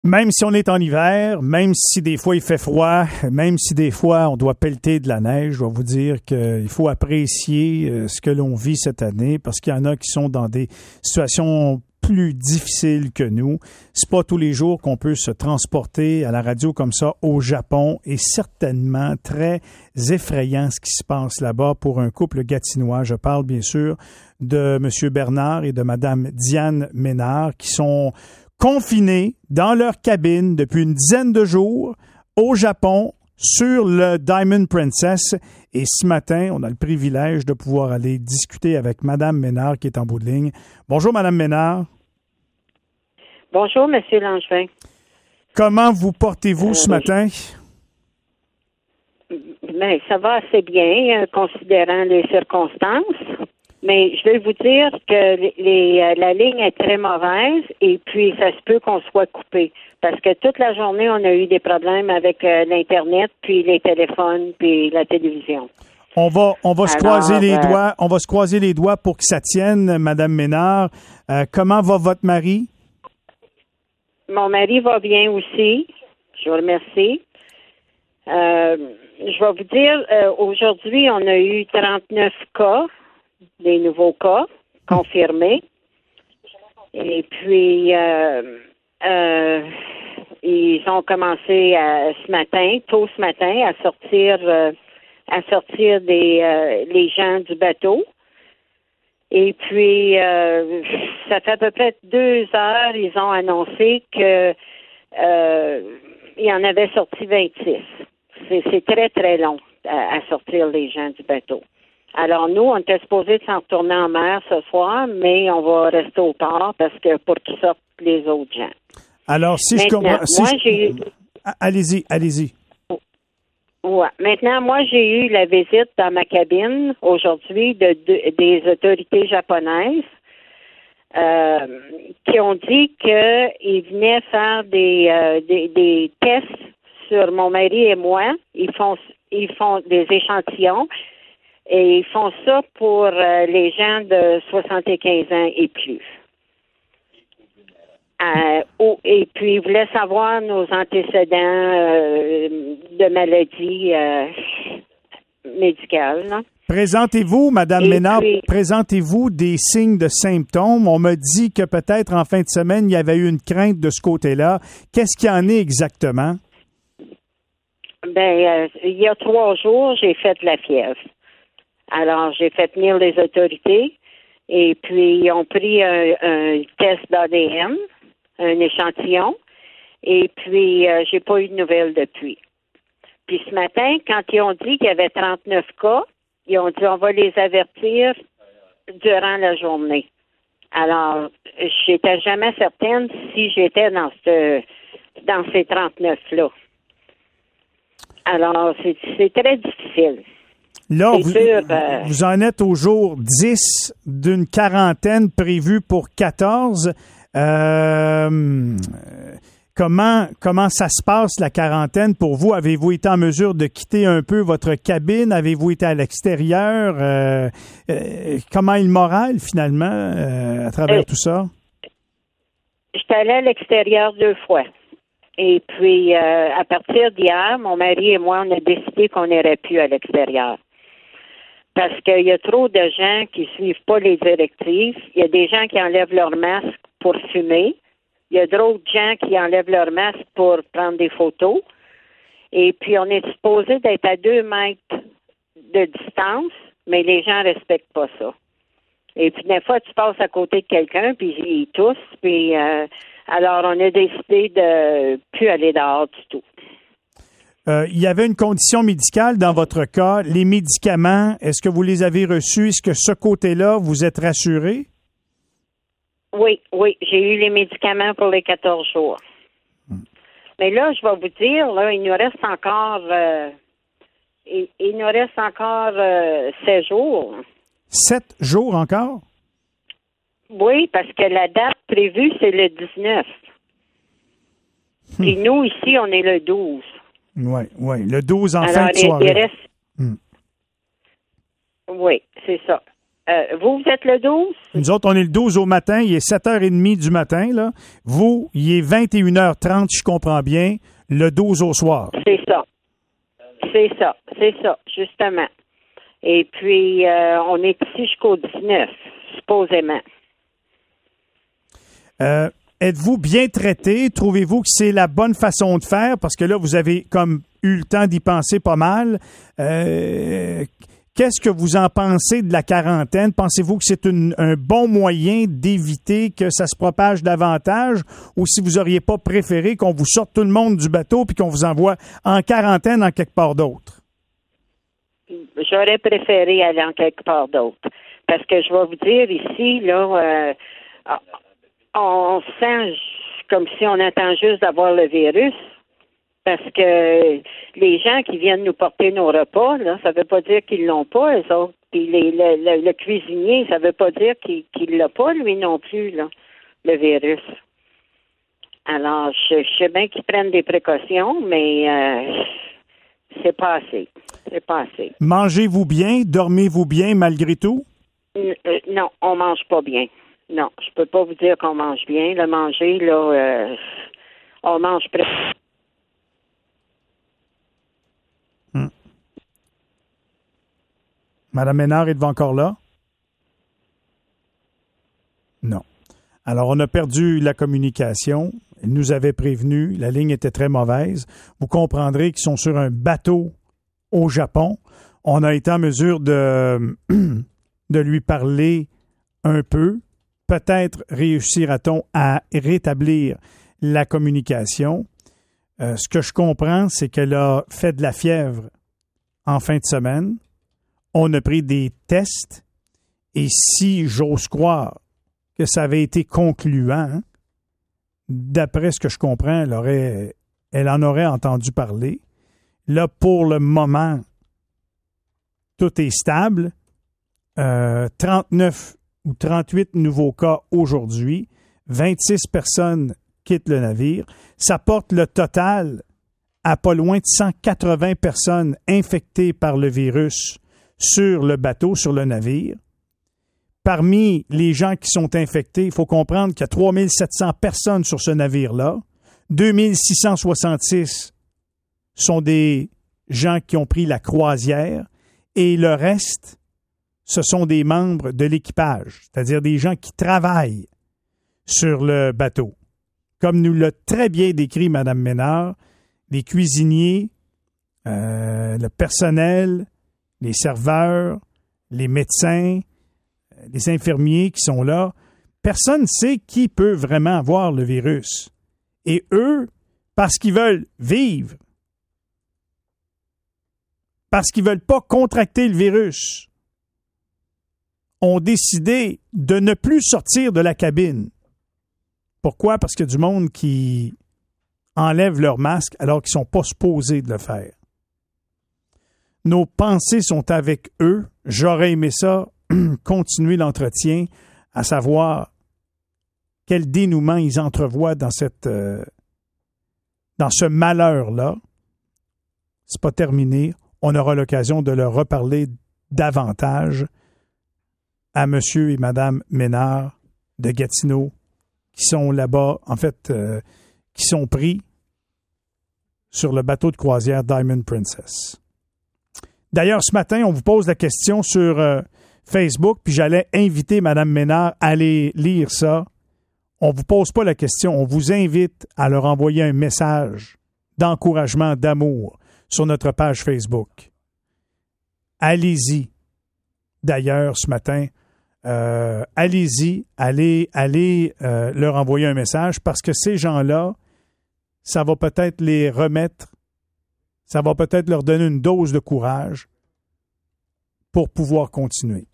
Même si on est en hiver, même si des fois il fait froid, même si des fois on doit pelleter de la neige, je dois vous dire qu'il faut apprécier ce que l'on vit cette année parce qu'il y en a qui sont dans des situations plus difficiles que nous. C'est pas tous les jours qu'on peut se transporter à la radio comme ça au Japon et certainement très effrayant ce qui se passe là-bas pour un couple gatinois. Je parle bien sûr de M. Bernard et de Mme Diane Ménard qui sont confinés dans leur cabine depuis une dizaine de jours au Japon sur le Diamond Princess. Et ce matin, on a le privilège de pouvoir aller discuter avec Mme Ménard qui est en bout de ligne. Bonjour, Mme Ménard. Bonjour, M. Langevin. Comment vous portez-vous ce matin? Ben, ça va assez bien, considérant les circonstances. Mais je vais vous dire que la ligne est très mauvaise et puis ça se peut qu'on soit coupé. Parce que toute la journée, on a eu des problèmes avec l'Internet, puis les téléphones, puis la télévision. On va se croiser les doigts. On va se croiser les doigts pour que ça tienne, Madame Ménard. Comment va votre mari? Mon mari va bien aussi. Je vous remercie. Je vais vous dire, aujourd'hui, on a eu 39 cas, des nouveaux cas confirmés. Et puis, ils ont commencé tôt ce matin, à sortir les gens du bateau. Et puis, ça fait à peu près 2 heures, ils ont annoncé que il y en avait sorti 26. C'est très, très long à sortir les gens du bateau. Alors, nous, on était supposés de s'en retourner en mer ce soir, mais on va rester au port parce que pour qu'ils sortent les autres gens. Alors, si maintenant, je comprends... Allez-y. Ouais. Maintenant, moi, j'ai eu la visite dans ma cabine aujourd'hui des autorités japonaises qui ont dit qu'ils venaient faire des tests sur mon mari et moi. Ils font des échantillons et ils font ça pour les gens de 75 ans et plus. Et puis, ils voulaient savoir nos antécédents de maladies médicales. Là. Présentez-vous, Mme Ménard, présentez-vous des signes de symptômes. On m'a dit que peut-être en fin de semaine, il y avait eu une crainte de ce côté-là. Qu'est-ce qu'il y en est exactement? Ben, il y a 3 jours, j'ai fait de la fièvre. Alors, j'ai fait venir les autorités et puis ils ont pris un test d'ADN, un échantillon, et puis j'ai pas eu de nouvelles depuis. Puis ce matin, quand ils ont dit qu'il y avait 39 cas, ils ont dit on va les avertir durant la journée. Alors, j'étais jamais certaine si j'étais dans ces 39-là. Alors, c'est très difficile. Là, vous en êtes au jour 10 d'une quarantaine prévue pour 14. Comment ça se passe, la quarantaine, pour vous? Avez-vous été en mesure de quitter un peu votre cabine? Avez-vous été à l'extérieur? Comment est le moral, finalement, à travers tout ça? J'étais allée à l'extérieur 2 fois. Et puis, à partir d'hier, mon mari et moi, on a décidé qu'on n'irait plus à l'extérieur. Parce qu'il y a trop de gens qui suivent pas les directives. Il y a des gens qui enlèvent leur masque pour fumer. Il y a d'autres gens qui enlèvent leur masque pour prendre des photos. Et puis, on est supposé d'être à 2 mètres de distance, mais les gens respectent pas ça. Et puis, des fois, tu passes à côté de quelqu'un, puis il tousse, puis alors, on a décidé de plus aller dehors du tout. Il y avait une condition médicale dans votre cas. Les médicaments, est-ce que vous les avez reçus? Est-ce que ce côté-là, vous êtes rassuré? Oui, j'ai eu les médicaments pour les 14 jours. Mais là, je vais vous dire, là, il nous reste encore 7 jours. 7 jours encore? Oui, parce que la date prévue, c'est le 19. Puis nous, ici, on est le 12. Oui, le 12 en fin de soirée. Oui, c'est ça. Vous êtes le 12? Nous autres, on est le 12 au matin. Il est 7h30 du matin, là. Vous, il est 21h30, si je comprends bien, le 12 au soir. C'est ça, justement. Et puis, on est ici jusqu'au 19, supposément. Êtes-vous bien traité? Trouvez-vous que c'est la bonne façon de faire? Parce que là, vous avez comme eu le temps d'y penser pas mal. Qu'est-ce que vous en pensez de la quarantaine? Pensez-vous que c'est un bon moyen d'éviter que ça se propage davantage? Ou si vous n'auriez pas préféré qu'on vous sorte tout le monde du bateau puis qu'on vous envoie en quarantaine en quelque part d'autre? J'aurais préféré aller en quelque part d'autre. Parce que je vais vous dire ici, là, on sent comme si on attend juste d'avoir le virus. Parce que les gens qui viennent nous porter nos repas, là, ça veut pas dire qu'ils l'ont pas, eux autres. Puis le cuisinier, ça veut pas dire qu'il l'a pas, lui non plus, là, le virus. Alors, je sais bien qu'ils prennent des précautions, mais c'est pas assez. C'est pas assez. Mangez-vous bien? Dormez-vous bien malgré tout? Non, on mange pas bien. Non, je peux pas vous dire qu'on mange bien. Le manger, là, on mange presque. Madame Ménard, êtes-vous encore là? Non. Alors, on a perdu la communication. Elle nous avait prévenu. La ligne était très mauvaise. Vous comprendrez qu'ils sont sur un bateau au Japon. On a été en mesure de lui parler un peu. Peut-être réussira-t-on à rétablir la communication. Ce que je comprends, c'est qu'elle a fait de la fièvre en fin de semaine. On a pris des tests et si j'ose croire que ça avait été concluant, d'après ce que je comprends, elle en aurait entendu parler. Là, pour le moment, tout est stable. 39 ou 38 nouveaux cas aujourd'hui. 26 personnes quittent le navire. Ça porte le total à pas loin de 180 personnes infectées par le virus sur le bateau, sur le navire. Parmi les gens qui sont infectés, il faut comprendre qu'il y a 3700 personnes sur ce navire-là. 2666 sont des gens qui ont pris la croisière et le reste, ce sont des membres de l'équipage, c'est-à-dire des gens qui travaillent sur le bateau. Comme nous l'a très bien décrit Mme Ménard, les cuisiniers, le personnel, les serveurs, les médecins, les infirmiers qui sont là, personne ne sait qui peut vraiment avoir le virus. Et eux, parce qu'ils veulent vivre, parce qu'ils ne veulent pas contracter le virus, ont décidé de ne plus sortir de la cabine. Pourquoi? Parce qu'il y a du monde qui enlève leur masque alors qu'ils ne sont pas supposés de le faire. Nos pensées sont avec eux. J'aurais aimé ça, continuer l'entretien, à savoir quel dénouement ils entrevoient dans ce malheur-là. C'est pas terminé. On aura l'occasion de leur reparler davantage à monsieur et madame Ménard de Gatineau qui sont là-bas, en fait, qui sont pris sur le bateau de croisière Diamond Princess. D'ailleurs, ce matin, on vous pose la question sur Facebook, puis j'allais inviter Mme Ménard à aller lire ça. On ne vous pose pas la question, on vous invite à leur envoyer un message d'encouragement, d'amour sur notre page Facebook. Allez-y. D'ailleurs, ce matin, allez-y, allez leur envoyer un message parce que ces gens-là, ça va peut-être les remettre. Ça va peut-être leur donner une dose de courage pour pouvoir continuer.